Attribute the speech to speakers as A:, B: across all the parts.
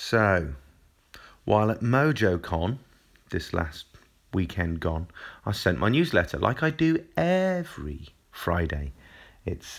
A: So, while at MojoCon, this last weekend gone, I sent my newsletter like I do every Friday. It's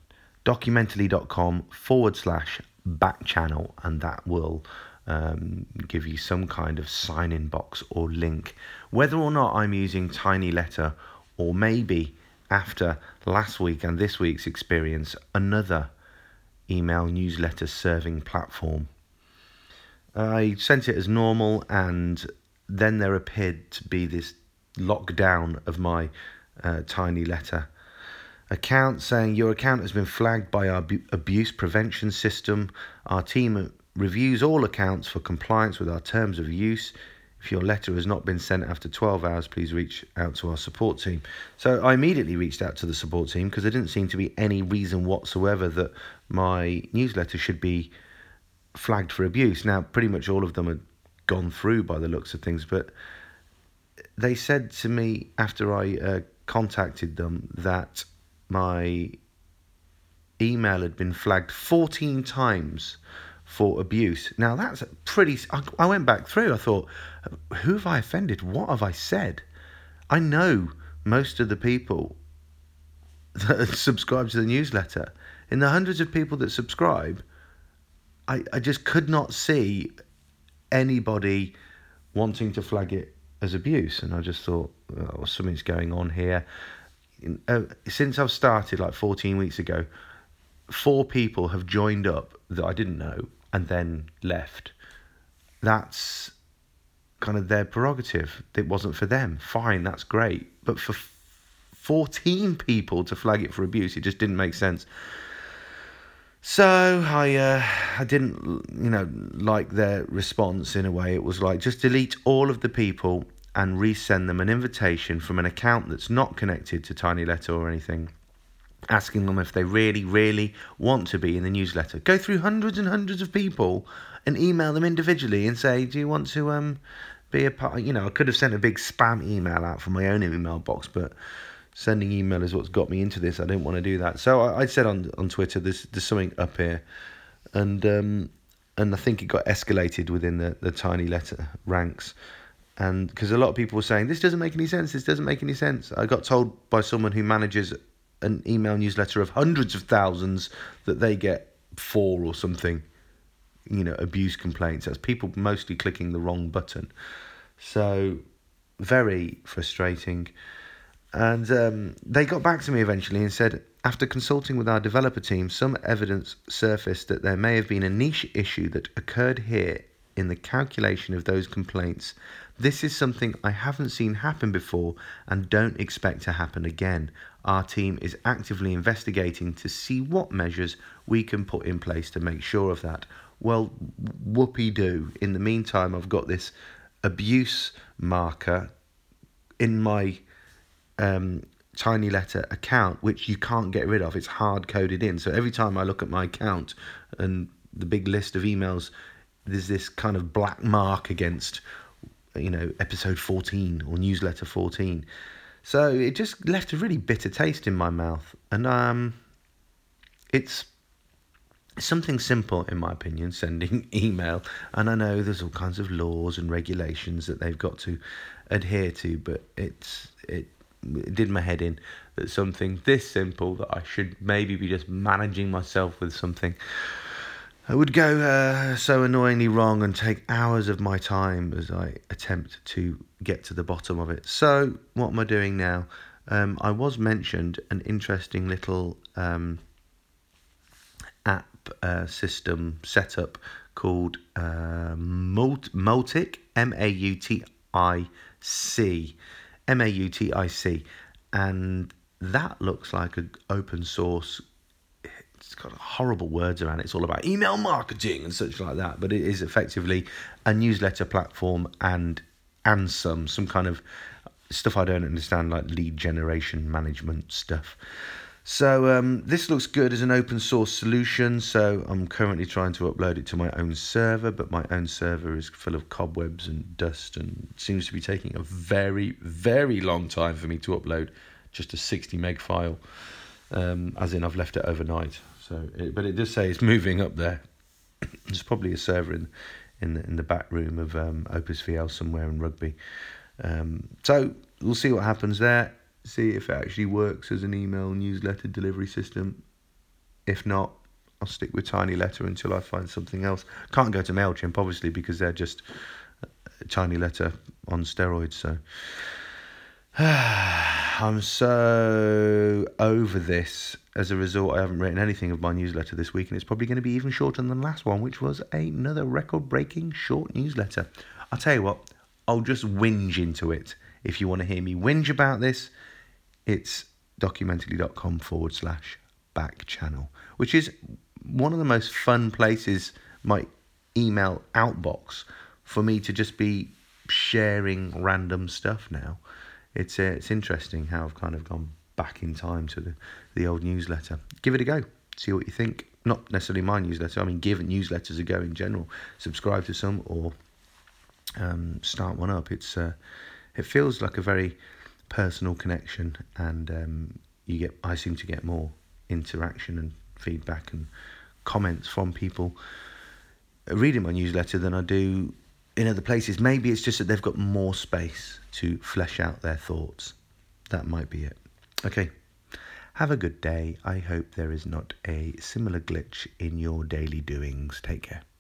A: documentally.com/back channel, and that will give you some kind of sign-in box or link. Whether or not I'm using Tiny Letter, or maybe after last week and this week's experience, another email newsletter serving platform. I sent it as normal, and then there appeared to be this lockdown of my Tiny Letter account saying your account has been flagged by our abuse prevention system. Our team reviews all accounts for compliance with our terms of use. If your letter has not been sent after 12 hours, please reach out to our support team. So I immediately reached out to the support team because there didn't seem to be any reason whatsoever that my newsletter should be flagged for abuse. Now, pretty much all of them had gone through by the looks of things, but they said to me after I contacted them that my email had been flagged 14 times for abuse. Now, that's pretty... I went back through. I thought, who have I offended? What have I said? I know most of the people that subscribe to the newsletter. In the hundreds of people that subscribe, I just could not see anybody wanting to flag it as abuse. And I just thought, oh, something's going on here. Since I've started like 14 weeks ago, 4 people have joined up that I didn't know and then left. That's kind of their prerogative. It wasn't for them. Fine, that's great. But for 14 people to flag it for abuse, it just didn't make sense. So I didn't, like their response in a way. It was like, just delete all of the people and resend them an invitation from an account that's not connected to Tiny Letter or anything, asking them if they really, really want to be in the newsletter. Go through hundreds and hundreds of people and email them individually and say, do you want to be a part? I could have sent a big spam email out from my own email box, but sending email is what's got me into this. I didn't want to do that. So I said on Twitter, there's something up here. And I think it got escalated within the Tiny Letter ranks. And because a lot of people were saying, this doesn't make any sense, I got told by someone who manages an email newsletter of hundreds of thousands that they get 4 or something, abuse complaints. That's people mostly clicking the wrong button. So very frustrating. And they got back to me eventually and said, after consulting with our developer team, some evidence surfaced that there may have been a niche issue that occurred here in the calculation of those complaints. This is something I haven't seen happen before and don't expect to happen again. Our team is actively investigating to see what measures we can put in place to make sure of that. Well, whoopee-doo. In the meantime, I've got this abuse marker in my Tiny Letter account, which you can't get rid of. It's hard coded in. So every time I look at my account and the big list of emails, there's this kind of black mark against, episode 14 or newsletter 14. So it just left a really bitter taste in my mouth. And it's something simple, in my opinion, sending email. And I know there's all kinds of laws and regulations that they've got to adhere to, but it did my head in that something this simple, that I should maybe be just managing myself with something, I would go so annoyingly wrong and take hours of my time as I attempt to get to the bottom of it. So what am I doing now? I was mentioned an interesting little app system setup called Mautic, Mautic, and that looks like an open source. It's got horrible words around it. It's all about email marketing and such like that, but it is effectively a newsletter platform and some kind of stuff I don't understand, like lead generation management stuff. So this looks good as an open source solution. So I'm currently trying to upload it to my own server, but my own server is full of cobwebs and dust and seems to be taking a very, very long time for me to upload just a 60 meg file, as in I've left it overnight. But it does say it's moving up there. There's probably a server in the back room of Opus VL somewhere in Rugby. So we'll see what happens there. See if it actually works as an email newsletter delivery system. If not, I'll stick with TinyLetter until I find something else. Can't go to MailChimp, obviously, because they're just TinyLetter on steroids. So I'm so over this. As a result, I haven't written anything of my newsletter this week, and it's probably going to be even shorter than the last one, which was another record-breaking short newsletter. I'll tell you what, I'll just whinge into it. If you want to hear me whinge about this, it's documentally.com/back channel, which is one of the most fun places, my email outbox, for me to just be sharing random stuff now. It's interesting how I've kind of gone back in time to the old newsletter. Give it a go. See what you think. Not necessarily my newsletter. I mean, give newsletters a go in general. Subscribe to some or start one up. It feels like a very personal connection, and I seem to get more interaction and feedback and comments from people reading my newsletter than I do in other places. Maybe it's just that they've got more space to flesh out their thoughts. That might be it. Okay, have a good day. I hope there is not a similar glitch in your daily doings. Take care.